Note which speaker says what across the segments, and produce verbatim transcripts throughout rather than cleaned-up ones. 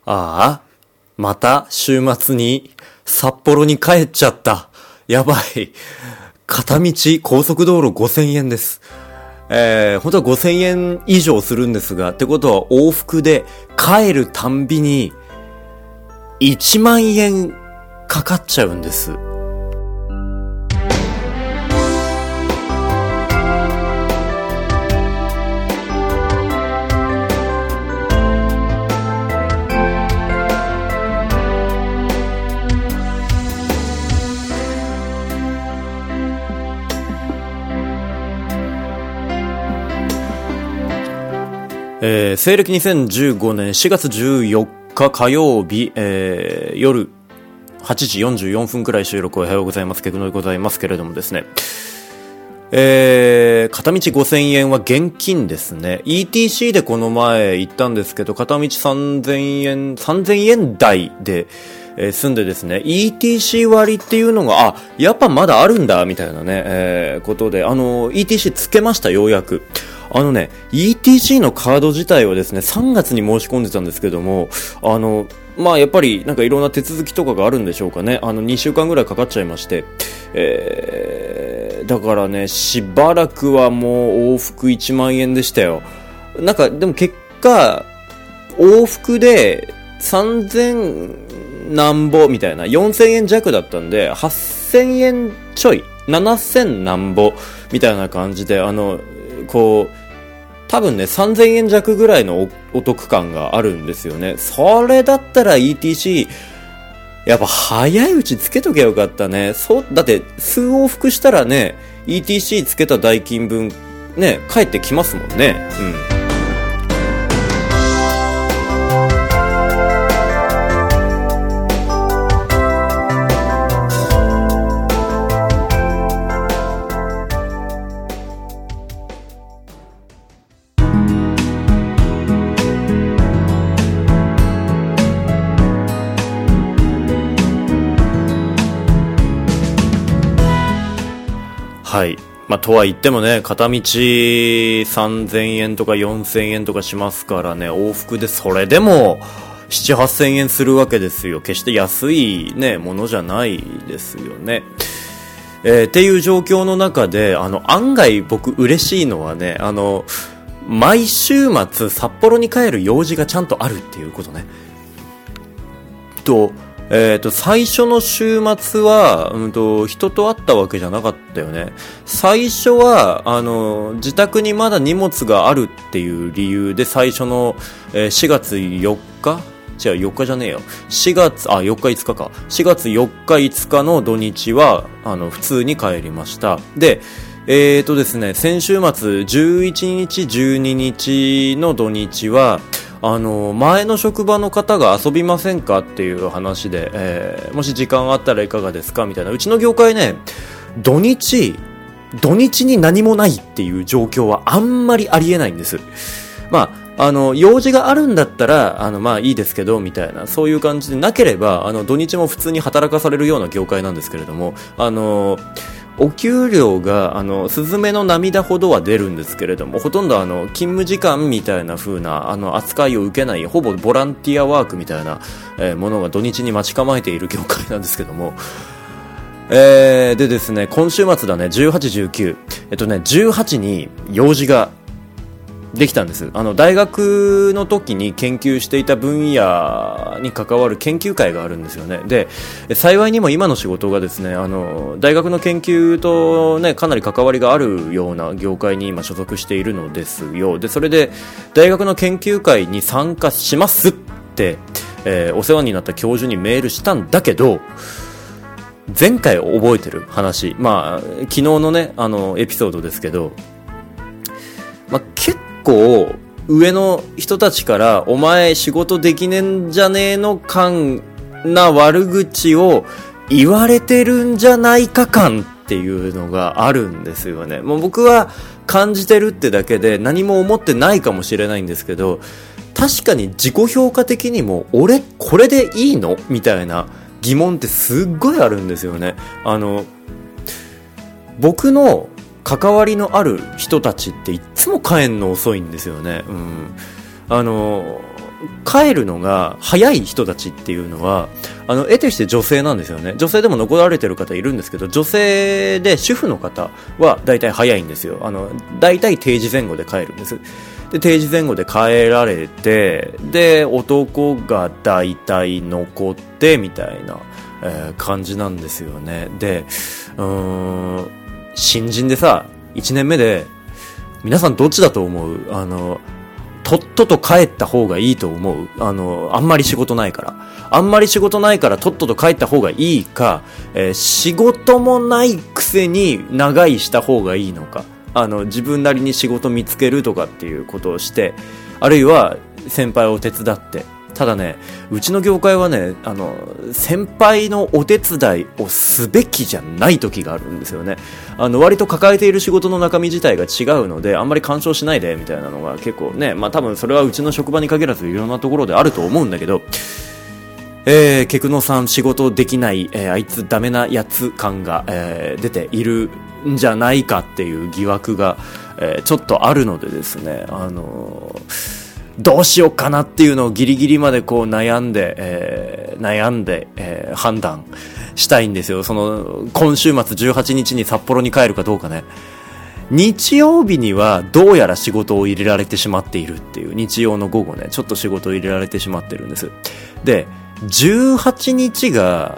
Speaker 1: ああ、また週末に札幌に帰っちゃった。やばい。片道高速道路ごせんえんです。えー、本当はごせんえん以上するんですが、ってことは往復で帰るたんびにいちまんえんかかっちゃうんです。えー、西暦にせんじゅうごねんしがつじゅうよっか火曜日、えー、夜はちじよんじゅうよんぷんくらい収録おはようございます。ケクノでございますけれどもですね、えー、片道ごせんえんは現金ですね。 イーティーシー でこの前行ったんですけど、片道さんぜんえんさんぜんえん台で、えー、住んでですね、 イーティーシー 割っていうのがあやっぱまだあるんだみたいなね、えー、ことであの イーティーシー つけました。ようやくあのね イーティーシー のカード自体はですねさんがつに申し込んでたんですけども、あのまあやっぱりなんかいろんな手続きとかがあるんでしょうかね。あのにしゅうかんぐらいかかっちゃいまして、えー、だからねしばらくはもう往復いちまんえんでしたよ。なんかでも結果往復でさんぜんなんぼみたいなよんせんえん弱だったんではっせんえんちょいななせんなんぼみたいな感じで、あのこう多分ねさんぜんえん弱ぐらいの お, お得感があるんですよね。それだったら イーティーシー やっぱ早いうちつけとけばよかったね。そうだって数往復したらね イーティーシー つけた代金分ね返ってきますもんね。うん。はい。まあ、とは言ってもね、片道さんぜんえんとかよんせんえんとかしますからね、往復でそれでもなな、はっせんえんするわけですよ。決して安いね、ものじゃないですよね。えー、っていう状況の中で、あの、案外僕嬉しいのはね、あの、毎週末札幌に帰る用事がちゃんとあるっていうことね。と、えっと、最初の週末は、うんと、人と会ったわけじゃなかったよね。最初は、あの、自宅にまだ荷物があるっていう理由で、最初の、えー、しがつよっか違う、よっかじゃねえよ。しがつ、あ、よっかいつかか。しがつよっかいつかの土日は、あの、普通に帰りました。で、えっとですね、先週末、じゅういちにち、じゅうににちの土日は、あの前の職場の方が遊びませんかっていう話で、えー、もし時間あったらいかがですかみたいな。うちの業界ね土日土日に何もないっていう状況はあんまりありえないんです。まああの用事があるんだったらあのまあいいですけどみたいな、そういう感じでなければあの土日も普通に働かされるような業界なんですけれども、あのお給料があのスズメの涙ほどは出るんですけれども、ほとんどあの勤務時間みたいな風なあの扱いを受けない、ほぼボランティアワークみたいな、えー、ものが土日に待ち構えている業界なんですけども、えー、でですね、今週末だね、じゅうはち、じゅうく、えっとねじゅうはちに用事ができたんです。あの大学の時に研究していた分野に関わる研究会があるんですよね。で、幸いにも今の仕事がですね、あの大学の研究とねかなり関わりがあるような業界に今所属しているのですよ。で、それで大学の研究会に参加しますって、えー、お世話になった教授にメールしたんだけど、前回覚えてる話、まあ昨日のねあのエピソードですけど、まあ結構結構上の人たちからお前仕事できねえんじゃねえの感な悪口を言われてるんじゃないか感っていうのがあるんですよね。もう僕は感じてるってだけで何も思ってないかもしれないんですけど、確かに自己評価的にも俺これでいいのみたいな疑問ってすっごいあるんですよね。あの僕の関わりのある人たちっていつも帰んの遅いんですよね。うん、あの帰るのが早い人たちっていうのはあの得てして女性なんですよね。女性でも残られてる方いるんですけど、女性で主婦の方は大体早いんですよ。あの大体定時前後で帰るんです。で定時前後で帰られて、で男が大体残ってみたいな、えー、感じなんですよね。でうーん新人でさいちねんめで皆さんどっちだと思う？あのとっとと帰った方がいいと思う？あのあんまり仕事ないからあんまり仕事ないからとっとと帰った方がいいか、えー、仕事もないくせに長居した方がいいのか、あの自分なりに仕事見つけるとかっていうことをして、あるいは先輩を手伝って。ただね、うちの業界はね、あの先輩のお手伝いをすべきじゃない時があるんですよね。あの割と抱えている仕事の中身自体が違うので、あんまり干渉しないでみたいなのが結構ね、まあ多分それはうちの職場に限らずいろんなところであると思うんだけど、えー、ケクノさん仕事できない、えー、あいつダメなやつ感が、えー、出ているんじゃないかっていう疑惑が、えー、ちょっとあるのでですね、あのーどうしようかなっていうのをギリギリまでこう悩んで、えー、悩んで、えー、判断したいんですよ。その今週末じゅうはちにちに札幌に帰るかどうかね。日曜日にはどうやら仕事を入れられてしまっているっていう、日曜の午後ねちょっと仕事を入れられてしまってるんです。でじゅうはちにちが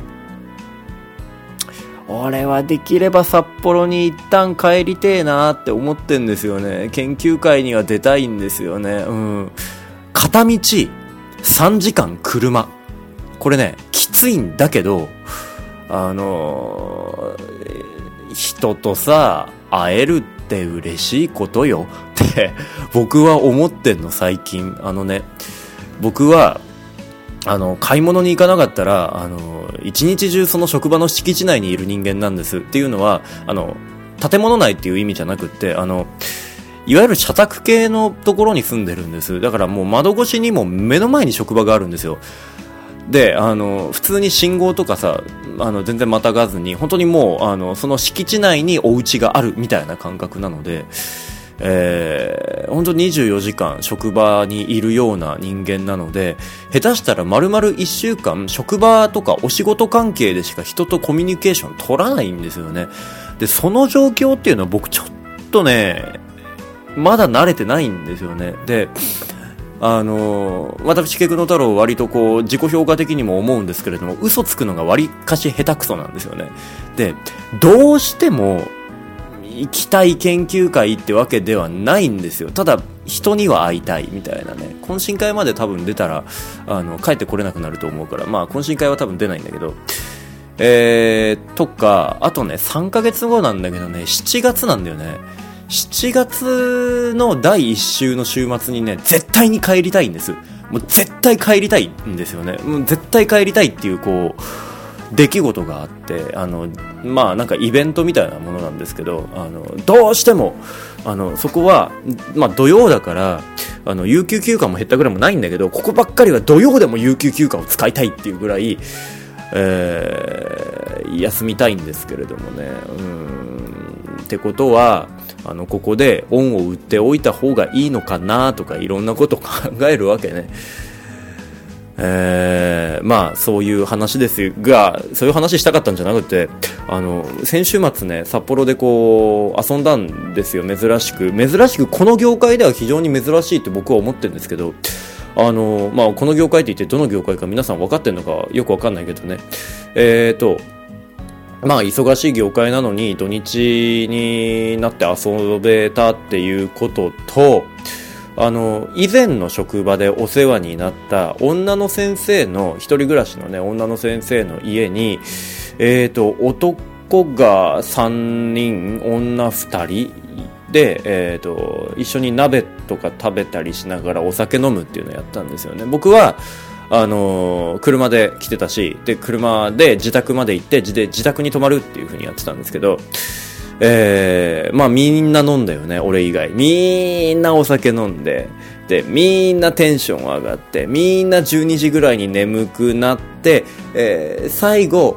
Speaker 1: 俺はできれば札幌に一旦帰りてえなって思ってんですよね。研究会には出たいんですよね。うん。片道さんじかん車。これね、きついんだけど、あのー、人とさ、会えるって嬉しいことよって僕は思ってんの最近。あのね、僕はあの買い物に行かなかったらあの一日中その職場の敷地内にいる人間なんです。っていうのはあの建物内っていう意味じゃなくって、あのいわゆる社宅系のところに住んでるんです。だからもう窓越しにも目の前に職場があるんですよ。であの普通に信号とかさあの全然またがずに本当にもうあのその敷地内にお家があるみたいな感覚なので、えー、本当ににじゅうよじかん職場にいるような人間なので、下手したら丸々いっしゅうかん職場とかお仕事関係でしか人とコミュニケーション取らないんですよね。でその状況っていうのは僕ちょっとねまだ慣れてないんですよね。であの私ケクノ太郎割とこう自己評価的にも思うんですけれども、嘘つくのが割かし下手くそなんですよね。でどうしても行きたい研究会ってわけではないんですよ。ただ人には会いたいみたいなね。懇親会まで多分出たらあの帰ってこれなくなると思うから、まあ懇親会は多分出ないんだけど、えー、とかあとねさんかげつごなんだけどね、しちがつなんだよね。しちがつのだいいっ週の週末にね絶対に帰りたいんです。もう絶対帰りたいんですよね。もう絶対帰りたいっていうこう出来事があって、あのまあなんかイベントみたいなものなんですけど、あのどうしてもあのそこはまあ土曜だからあの有給休暇も減ったぐらいもないんだけど、ここばっかりは土曜でも有給休暇を使いたいっていうぐらい、えー、休みたいんですけれどもね。うーんってことはあのここで恩を売っておいた方がいいのかなとかいろんなことを考えるわけね。えー、まあそういう話ですが、そういう話したかったんじゃなくて、あの先週末ね札幌でこう遊んだんですよ。珍しく珍しくこの業界では非常に珍しいって僕は思ってるんですけど、あのまあこの業界って言ってどの業界か皆さん分かってるのかよく分かんないけどね、えーとまあ忙しい業界なのに土日になって遊べたっていうことと、あの以前の職場でお世話になった女の先生の一人暮らしのね女の先生の家に、えーと男がさんにん女ふたりで、えーと一緒に鍋とか食べたりしながらお酒飲むっていうのをやったんですよね。僕はあのー、車で来てたし、で車で自宅まで行って自で自宅に泊まるっていう風にやってたんですけど、えー、まあみんな飲んだよね。俺以外みんなお酒飲んで、でみんなテンション上がって、みんなじゅうにじぐらいに眠くなって、えー、最後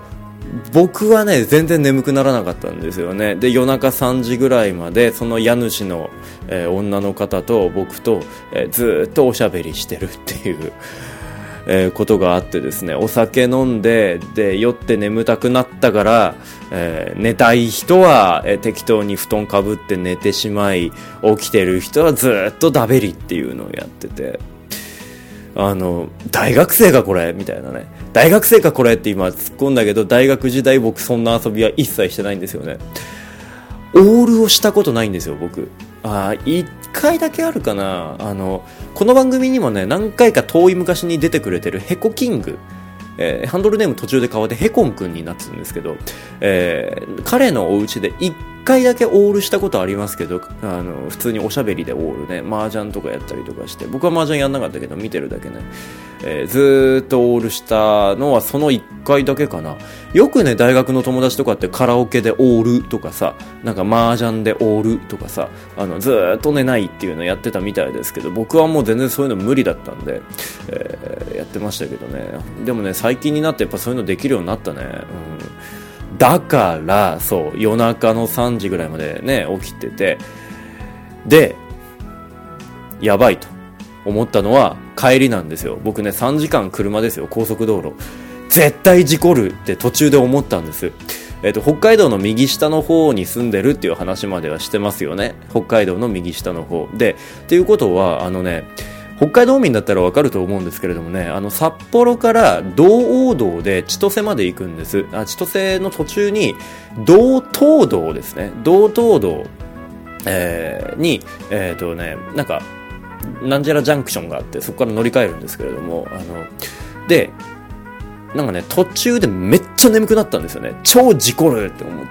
Speaker 1: 僕はね全然眠くならなかったんですよね。で夜中さんじぐらいまでその家主の、えー、女の方と僕と、えー、ずーっとおしゃべりしてるっていうえー、ことがあってですね、お酒飲んでで酔って眠たくなったから、えー、寝たい人は、えー、適当に布団かぶって寝てしまい、起きてる人はずーっとダベリっていうのをやってて、あの大学生かこれみたいなね、大学生かこれって今突っ込んだけど、大学時代僕そんな遊びは一切してないんですよね。オールをしたことないんですよ僕。あいっかいだけあるかな。あのこの番組にもね何回か遠い昔に出てくれてるヘコキング、えー、ハンドルネーム途中で変わってヘコンくんになってるんですけど、えー、彼のお家でいっかいだけオールしたことありますけど、あの普通におしゃべりでオールね、麻雀とかやったりとかして、僕は麻雀やんなかったけど見てるだけね、えー、ずーっとオールしたのはそのいっかいだけかな。よくね大学の友達とかってカラオケでオールとかさ、なんか麻雀でオールとかさ、あのずーっと寝ないっていうのやってたみたいですけど、僕はもう全然そういうの無理だったんで、えー、やってましたけどね。でもね最近になってやっぱそういうのできるようになったね、うん、だからそう夜中のさんじぐらいまでね起きてて、でやばいと思ったのは帰りなんですよ。僕ねさんじかん車ですよ、高速道路。絶対事故るって途中で思ったんです。えっと、北海道の右下の方に住んでるっていう話まではしてますよね。北海道の右下の方で、っていうことはあのね北海道民だったらわかると思うんですけれどもね、あの札幌から道央道で千歳まで行くんです。あ、千歳の途中に道東道ですね、道東道、えー、にえっとねなんかなんじゃらジャンクションがあって、そこから乗り換えるんですけれども、あのでなんかね途中でめっちゃ眠くなったんですよね。超事故るって思って、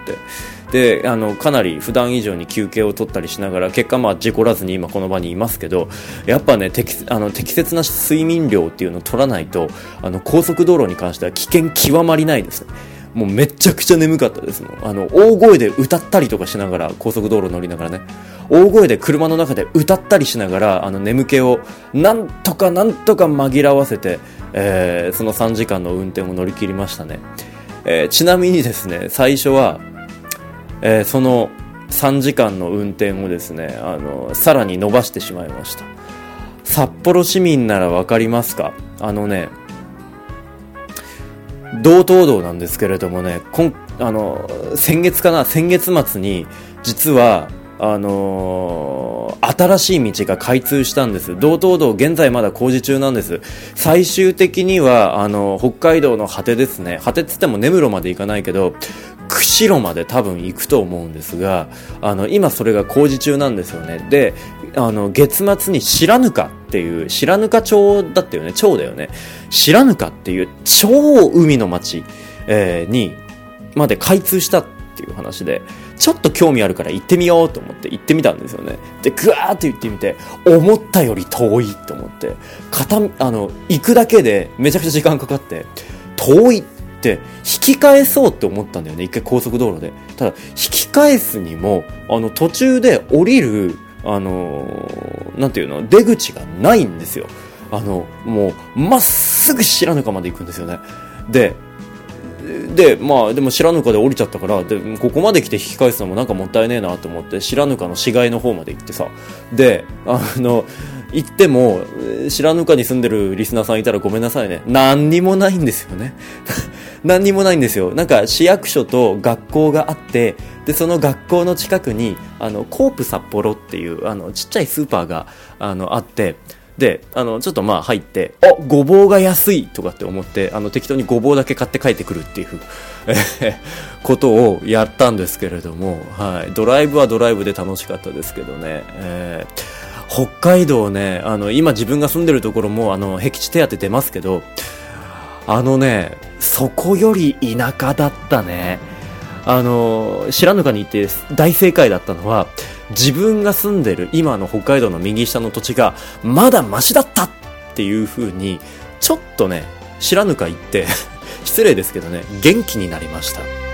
Speaker 1: であのかなり普段以上に休憩を取ったりしながら、結果まあ事故らずに今この場にいますけど、やっぱね適あの適切な睡眠量っていうのを取らないと、あの高速道路に関しては危険極まりないですね。もうめちゃくちゃ眠かったですもん。あの大声で歌ったりとかしながら、高速道路乗りながらね、大声で車の中で歌ったりしながら、あの眠気をなんとかなんとか紛らわせて、えー、そのさんじかんの運転を乗り切りましたね。えー、ちなみにですね最初は、えー、そのさんじかんの運転をですねあのさらに伸ばしてしまいました。札幌市民ならわかりますか？あのね道東道なんですけれどもね、こんあの先月かな先月末に実はあのー、新しい道が開通したんです。道東道現在まだ工事中なんです。最終的にはあの北海道の果てですね、果てっつっても根室まで行かないけど釧路まで多分行くと思うんですが、あの今それが工事中なんですよね。であの月末に白糠っていう白糠町だったよね町だよね白糠っていう超海の町、えー、にまで開通したっていう話で、ちょっと興味あるから行ってみようと思って行ってみたんですよね。でグワーって行ってみて、思ったより遠いと思って、片あの行くだけでめちゃくちゃ時間かかって、遠いって引き返そうって思ったんだよね、一回高速道路で。ただ引き返すにもあの途中で降りるあのー、なんていうの出口がないんですよ。あのもうまっすぐ白糠まで行くんですよね。ででまあでも白糠で降りちゃったから、でここまで来て引き返すのもなんかもったいねえなと思って白糠の市街の方まで行ってさ、であの行っても白糠に住んでるリスナーさんいたらごめんなさいね、何にもないんですよね何にもないんですよ。なんか市役所と学校があって、でその学校の近くにあのコープ札幌っていうあのちっちゃいスーパーがあのあって、であのちょっとまあ入って、あごぼうが安いとかって思って、あの適当にごぼうだけ買って帰ってくるっていうことをやったんですけれども、はい、ドライブはドライブで楽しかったですけどね、えー、北海道ね、あの今自分が住んでるところもあの僻地手当出ますけど、あのねそこより田舎だったね。あの白糠に行って大正解だったのは、自分が住んでる今の北海道の右下の土地がまだマシだったっていう風にちょっとね白糠行って失礼ですけどね元気になりました。